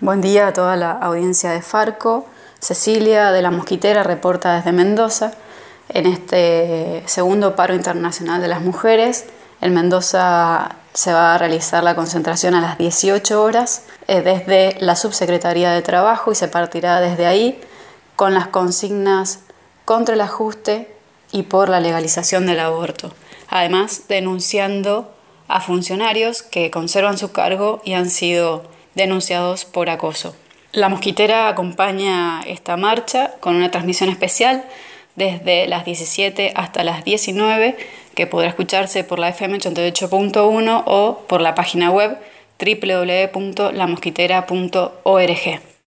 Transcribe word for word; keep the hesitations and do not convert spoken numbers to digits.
Buen día a toda la audiencia de Farco. Cecilia de La Mosquitera reporta desde Mendoza. En este segundo paro internacional de las mujeres, en Mendoza se va a realizar la concentración a las dieciocho horas eh, desde la Subsecretaría de Trabajo y se partirá desde ahí con las consignas contra el ajuste y por la legalización del aborto. Además, denunciando a funcionarios que conservan su cargo y han sido denunciados por acoso. La Mosquitera acompaña esta marcha con una transmisión especial desde las diecisiete hasta las diecinueve, que podrá escucharse por la F M ochenta y ocho punto uno o por la página web doble u doble u doble u punto la mosquitera punto org.